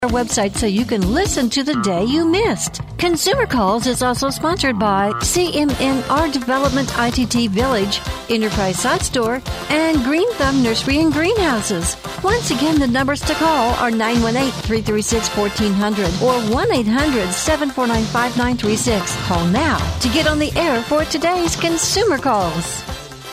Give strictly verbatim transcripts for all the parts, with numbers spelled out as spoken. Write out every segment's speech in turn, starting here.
Our website so you can listen to the day you missed. Consumer Calls is also sponsored by C M N R Development I T T Village, Enterprise Sod Store, and Green Thumb Nursery and Greenhouses. Once again, the numbers to call are nine one eight, three three six, one four zero zero or one eight hundred, seven four nine, five nine three six. Call now to get on the air for today's Consumer Calls.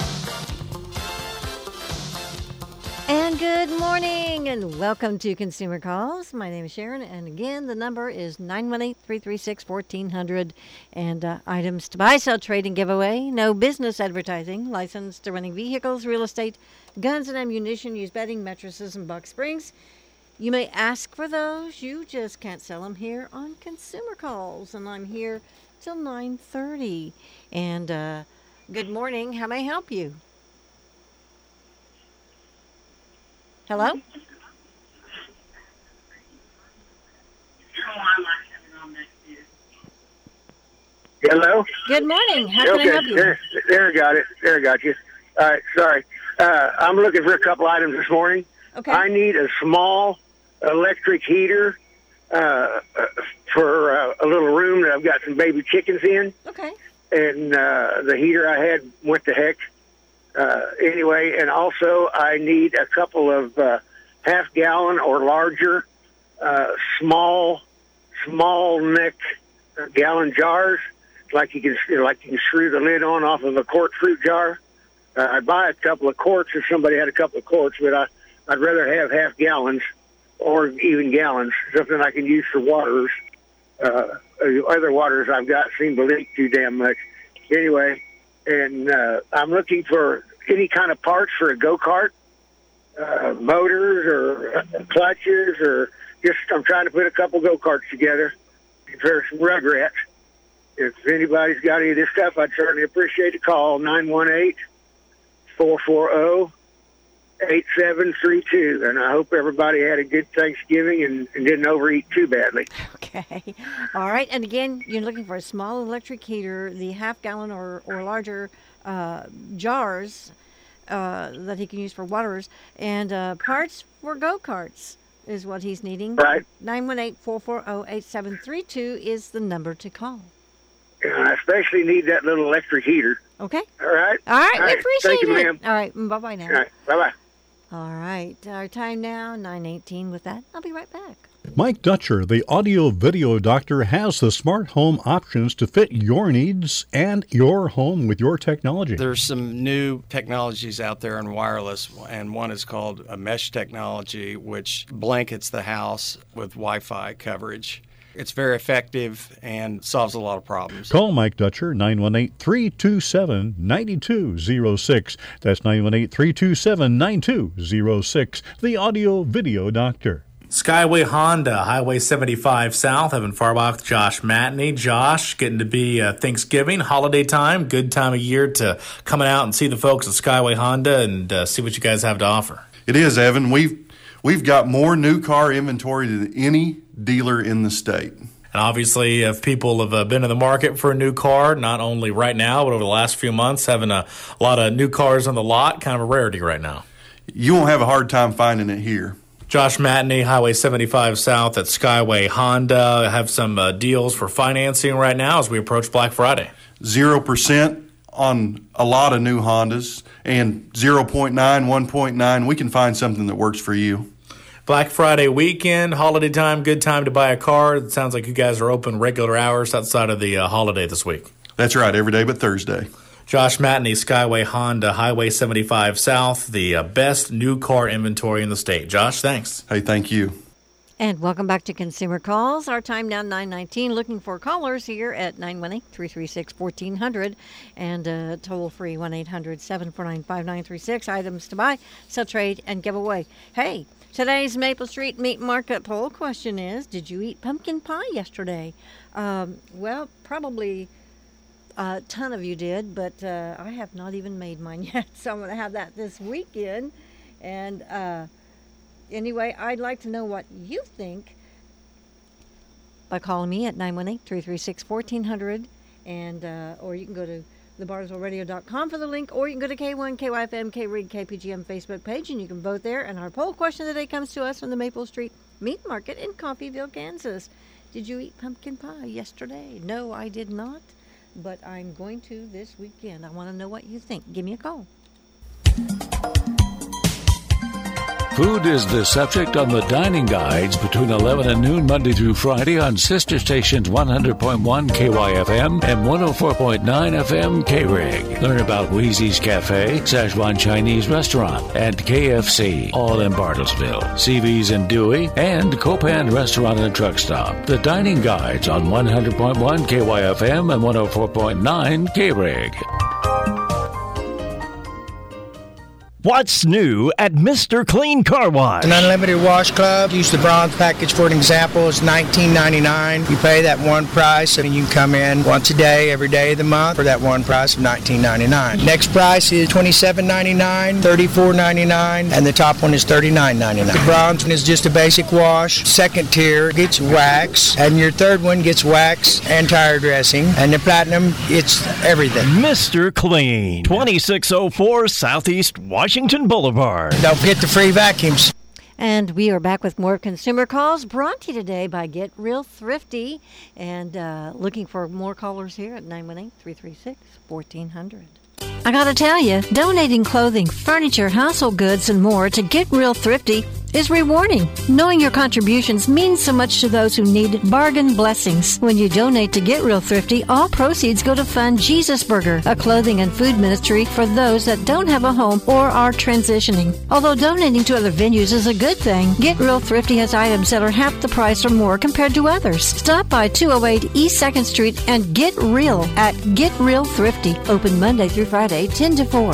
And good morning and welcome to Consumer Calls. My name is Sharon, and again, the number is nine one eight, three three six, one four zero zero. And uh, items to buy, sell, trade, and give away. No business advertising. Licensed to running vehicles, real estate, guns and ammunition, used bedding, mattresses, and box springs. You may ask for those. You just can't sell them here on Consumer Calls. And I'm here till nine thirty. And uh, good morning. How may I help you? Hello? Hello? Good morning. How can okay. I help you? There, there, got it. There, got you. All right, sorry. Uh, I'm looking for a couple items this morning. Okay. I need a small electric heater uh, for uh, a little room that I've got some baby chickens in. Okay. And uh, the heater I had went to heck. Uh, anyway, and also I need a couple of uh, half-gallon or larger, uh, small, small neck gallon jars, like you can like you can screw the lid on off of a quart fruit jar. Uh, I'd buy a couple of quarts if somebody had a couple of quarts, but I, I'd rather have half gallons or even gallons, something I can use for waters. Uh, other waters I've got seem to leak too damn much. Anyway. And uh, I'm looking for any kind of parts for a go-kart, uh, motors or uh, clutches, or just I'm trying to put a couple go-karts together for some rugrats. If anybody's got any of this stuff, I'd certainly appreciate a call, nine one eight, four four zero, eight seven three two. And I hope everybody had a good Thanksgiving and, and didn't overeat too badly. Okay. All right. And again, you're looking for a small electric heater, the half-gallon or, or larger uh, jars uh, that he can use for waterers, and uh, parts for go-karts is what he's needing. Right. nine one eight, four four zero, eight seven three two is the number to call. And I especially need that little electric heater. Okay. All right? All right. All We right. appreciate Thank you, it. ma'am. All right. Bye-bye now. All right. Bye-bye. All right. Our time now, nine eighteen. With that, I'll be right back. Mike Dutcher, the audio video doctor, has the smart home options to fit your needs and your home with your technology. There's some new technologies out there in wireless, and one is called a mesh technology, which blankets the house with Wi-Fi coverage. It's very effective and solves a lot of problems. Call Mike Dutcher, nine one eight, three two seven, nine two zero six. That's nine one eight, three two seven, nine two zero six, the audio video doctor. Skyway Honda, Highway seventy-five South, Evan Farbach with Josh Matney. Josh, getting to be uh, Thanksgiving, holiday time, good time of year to coming out and see the folks at Skyway Honda and uh, see what you guys have to offer. It is, Evan. We've we've got more new car inventory than any dealer in the state. And obviously, if people have uh, been in the market for a new car, not only right now, but over the last few months, having a, a lot of new cars on the lot, kind of a rarity right now. You won't have a hard time finding it here. Josh Matney, Highway seventy-five South at Skyway Honda. Have some uh, deals for financing right now as we approach Black Friday. Zero percent on a lot of new Hondas, and zero point nine, one point nine. We can find something that works for you. Black Friday weekend, holiday time, good time to buy a car. It sounds like you guys are open regular hours outside of the uh, holiday this week. That's right, every day but Thursday. Josh Matney, Skyway Honda, Highway seventy-five South, the uh, best new car inventory in the state. Josh, thanks. Hey, thank you. And welcome back to Consumer Calls. Our time now, nine nineteen. Looking for callers here at nine one eight, three three six, one four zero zero and uh, toll-free one eight hundred, seven four nine, five nine three six. Items to buy, sell, trade, and give away. Hey, today's Maple Street Meat Market poll question is, did you eat pumpkin pie yesterday? Um, well, probably a ton of you did, but uh, I have not even made mine yet, so I'm going to have that this weekend. And uh, anyway, I'd like to know what you think by calling me at nine one eight, three three six, one four zero zero, and uh, or you can go to the barnesville radio dot com for the link, or you can go to K one, K Y F M, K R I G, K P G M Facebook page, and you can vote there. And our poll question today comes to us from the Maple Street Meat Market in Coffeyville, Kansas. Did you eat pumpkin pie yesterday? No, I did not, but I'm going to this weekend. I want to know what you think. Give me a call. Food is the subject on the dining guides between eleven and noon Monday through Friday on sister stations one hundred point one K Y F M and one oh four point nine F M K-Rig. Learn about Wheezy's Cafe, Szechuan Chinese Restaurant, and K F C, all in Bartlesville, C V's in Dewey, and Copan Restaurant and Truck Stop. The dining guides on one hundred point one K Y F M and one oh four point nine K-Rig. What's new at Mister Clean Car Wash? An unlimited wash club. Use the bronze package for an example. It's nineteen ninety-nine. You pay that one price, and you can come in once a day, every day of the month for that one price of nineteen ninety-nine. Next price is twenty-seven ninety-nine, thirty-four ninety-nine, and the top one is thirty-nine ninety-nine. The bronze one is just a basic wash. Second tier gets wax, and your third one gets wax and tire dressing, and the platinum, it's everything. Mister Clean, twenty-six oh four Southeast Washington Boulevard. Don't forget the free vacuums. And we are back with more consumer calls brought to you today by Get Real Thrifty. And uh, looking for more callers here at nine one eight, three three six, one four zero zero. I gotta tell you, donating clothing, furniture, household goods, and more to Get Real Thrifty is rewarding. Knowing your contributions means so much to those who need bargain blessings. When you donate to Get Real Thrifty, all proceeds go to fund Jesus Burger, a clothing and food ministry for those that don't have a home or are transitioning. Although donating to other venues is a good thing, Get Real Thrifty has items that are half the price or more compared to others. Stop by two oh eight East second Street and get real at Get Real Thrifty. Open Monday through Friday, ten to four.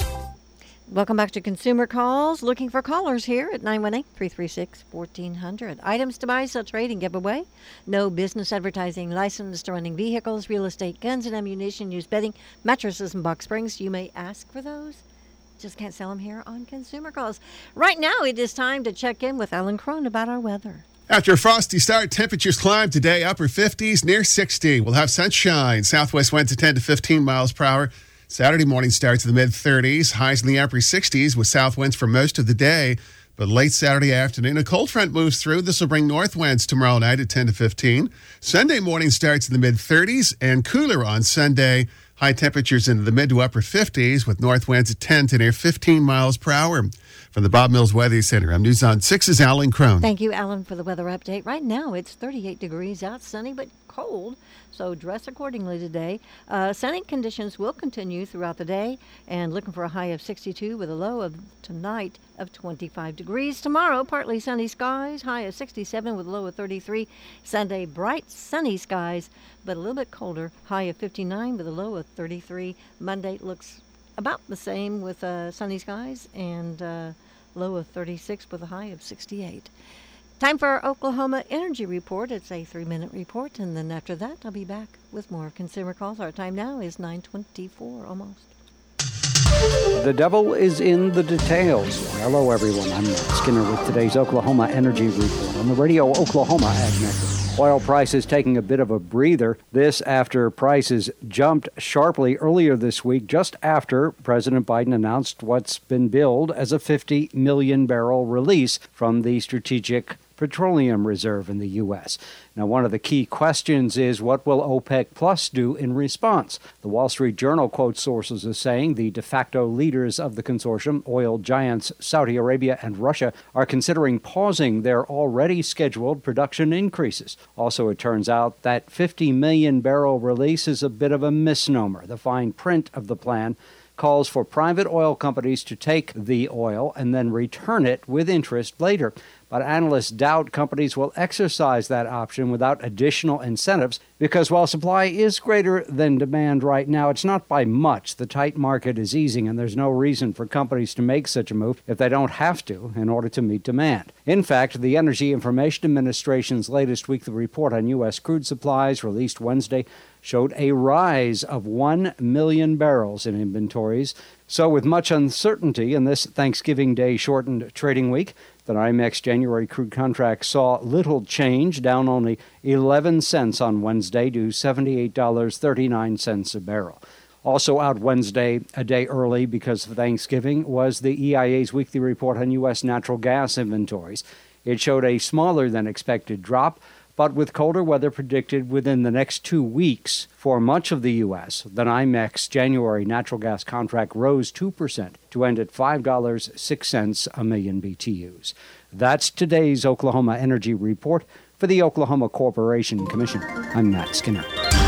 Welcome back to Consumer Calls. Looking for callers here at nine one eight, three three six, one four zero zero. Items to buy, sell, trade, and give away. No business advertising licensed to running vehicles, real estate, guns and ammunition, used bedding, mattresses, and box springs. You may ask for those. Just can't sell them here on Consumer Calls. Right now, it is time to check in with Ellen Crone about our weather. After a frosty start, temperatures climb today, upper fifties, near sixty. We'll have sunshine. Southwest winds at ten to fifteen miles per hour. Saturday morning starts in the mid-thirties, highs in the upper sixties with south winds for most of the day. But late Saturday afternoon, a cold front moves through. This will bring north winds tomorrow night at ten to fifteen. Sunday morning starts in the mid-thirties and cooler on Sunday. High temperatures into the mid to upper fifties with north winds at ten to near fifteen miles per hour. From the Bob Mills Weather Center, I'm News on six's Alan Crone. Thank you, Alan, for the weather update. Right now, it's thirty-eight degrees out, sunny but cold, so dress accordingly today. Uh, sunny conditions will continue throughout the day, and looking for a high of sixty-two with a low of tonight of twenty-five degrees. Tomorrow, partly sunny skies, high of sixty-seven with a low of thirty-three. Sunday, bright sunny skies, but a little bit colder, high of fifty-nine with a low of thirty-three. Monday looks about the same with uh, sunny skies and uh, low of thirty-six with a high of sixty-eight. Time for our Oklahoma Energy Report. It's a three-minute report, and then after that, I'll be back with more Consumer Calls. Our time now is nine twenty-four almost. The devil is in the details. Hello, everyone. I'm Matt Skinner with today's Oklahoma Energy Report on the Radio Oklahoma Ag Network. Oil prices taking a bit of a breather. This after prices jumped sharply earlier this week, just after President Biden announced what's been billed as a fifty million barrel release from the Strategic Petroleum Reserve in the U S. Now, one of the key questions is, what will OPEC Plus do in response? The Wall Street Journal quotes sources as saying the de facto leaders of the consortium, oil giants Saudi Arabia and Russia, are considering pausing their already scheduled production increases. Also, it turns out that fifty million barrel release is a bit of a misnomer. The fine print of the plan calls for private oil companies to take the oil and then return it with interest later. But analysts doubt companies will exercise that option without additional incentives because while supply is greater than demand right now, it's not by much. The tight market is easing, and there's no reason for companies to make such a move if they don't have to in order to meet demand. In fact, the Energy Information Administration's latest weekly report on U S crude supplies, released Wednesday, showed a rise of one million barrels in inventories. So with much uncertainty in this Thanksgiving Day shortened trading week, the NYMEX January crude contract saw little change, down only eleven cents on Wednesday to seventy-eight dollars and thirty-nine cents a barrel. Also out Wednesday, a day early because of Thanksgiving, was the E I A's weekly report on U S natural gas inventories. It showed a smaller than expected drop, but with colder weather predicted within the next two weeks for much of the U S, the NYMEX January natural gas contract rose two percent to end at five dollars and six cents a million B T Us. That's today's Oklahoma Energy Report. For the Oklahoma Corporation Commission, I'm Matt Skinner.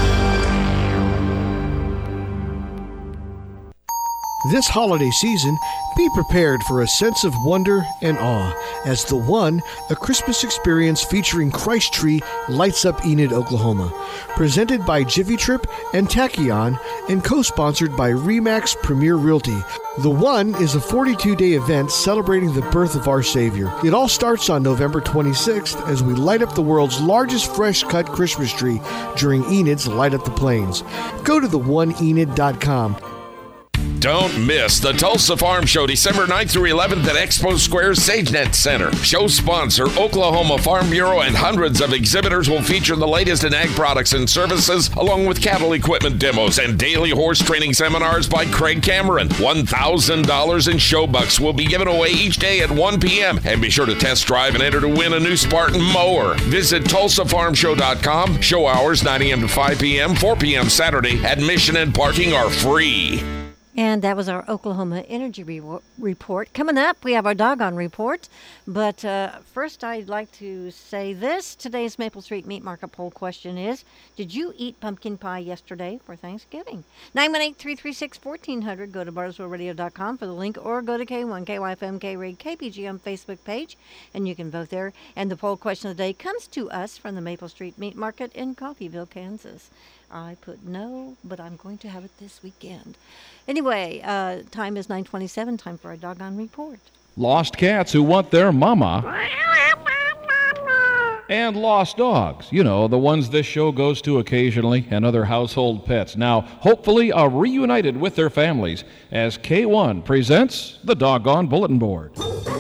This holiday season, be prepared for a sense of wonder and awe as The One, a Christmas experience featuring Christ Tree, lights up Enid, Oklahoma. Presented by Jiffy Trip and Tachyon and co-sponsored by Remax Premier Realty. The One is a forty-two day event celebrating the birth of our Savior. It all starts on November twenty-sixth as we light up the world's largest fresh-cut Christmas tree during Enid's Light Up the Plains. Go to the one enid dot com. Don't miss the Tulsa Farm Show December ninth through eleventh at Expo Square's SageNet Center. Show sponsor Oklahoma Farm Bureau and hundreds of exhibitors will feature the latest in ag products and services, along with cattle equipment demos and daily horse training seminars by Craig Cameron. one thousand dollars in show bucks will be given away each day at one p.m. And be sure to test drive and enter to win a new Spartan mower. Visit tulsa farm show dot com. Show hours nine a.m. to five p.m., four p.m. Saturday. Admission and parking are free. And that was our Oklahoma Energy Re- Report. Coming up, we have our Doggone Report. But uh, first, I'd like to say this. Today's Maple Street Meat Market poll question is, did you eat pumpkin pie yesterday for Thanksgiving? nine one eight, three three six, one four zero zero. Go to bartlesville radio dot com for the link, or go to K one K Y F M K R A D K P G on Facebook page, and you can vote there. And the poll question of the day comes to us from the Maple Street Meat Market in Coffeyville, Kansas. I put no, but I'm going to have it this weekend. Anyway, uh, time is nine twenty-seven, time for a Doggone Report. Lost cats who want their mama. And lost dogs, you know, the ones this show goes to occasionally, and other household pets. Now, hopefully are reunited with their families as K one presents the Doggone Bulletin Board.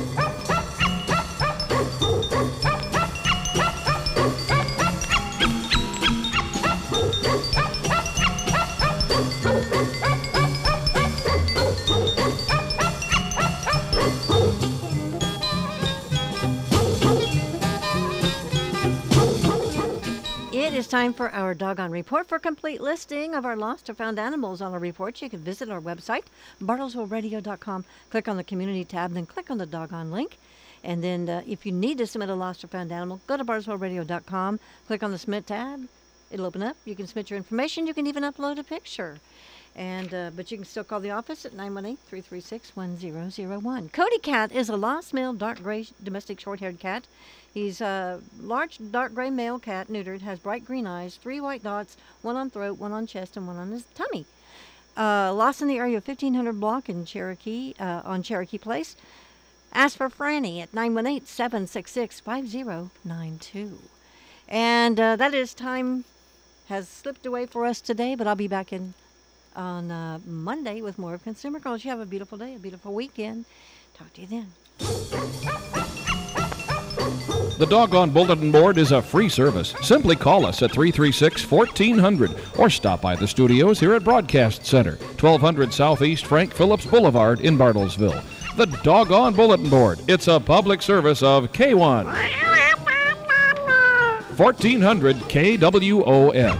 It's time for our Doggone Report. For a complete listing of our lost or found animals on our reports, you can visit our website, bartlesville radio dot com. Click on the Community tab, then click on the Doggone link. And then uh, if you need to submit a lost or found animal, go to bartlesville radio dot com. Click on the Submit tab. It'll open up. You can submit your information. You can even upload a picture. And uh, but you can still call the office at nine one eight, three three six, one zero zero one. Cody Cat is a lost male dark gray domestic short-haired cat. He's a large dark gray male cat, neutered, has bright green eyes, three white dots, one on throat, one on chest, and one on his tummy. Uh, lost in the area of fifteen hundred block in Cherokee, uh, on Cherokee Place. Ask for Franny at nine one eight, seven six six, five zero nine two. And uh, that is time has slipped away for us today, but I'll be back in on uh, Monday with more of Consumer Calls. You have a beautiful day, a beautiful weekend. Talk to you then. The Doggone Bulletin Board is a free service. Simply call us at three three six, fourteen hundred or stop by the studios here at Broadcast Center, twelve hundred Southeast Frank Phillips Boulevard in Bartlesville. The Doggone Bulletin Board. It's a public service of K one. fourteen hundred K W O N.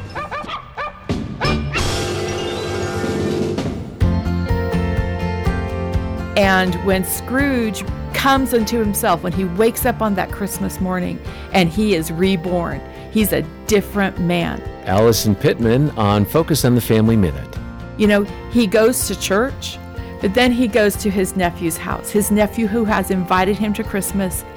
And when Scrooge comes unto himself, when he wakes up on that Christmas morning and he is reborn, he's a different man. Allison Pittman on Focus on the Family Minute. You know, he goes to church, but then he goes to his nephew's house, his nephew who has invited him to Christmas,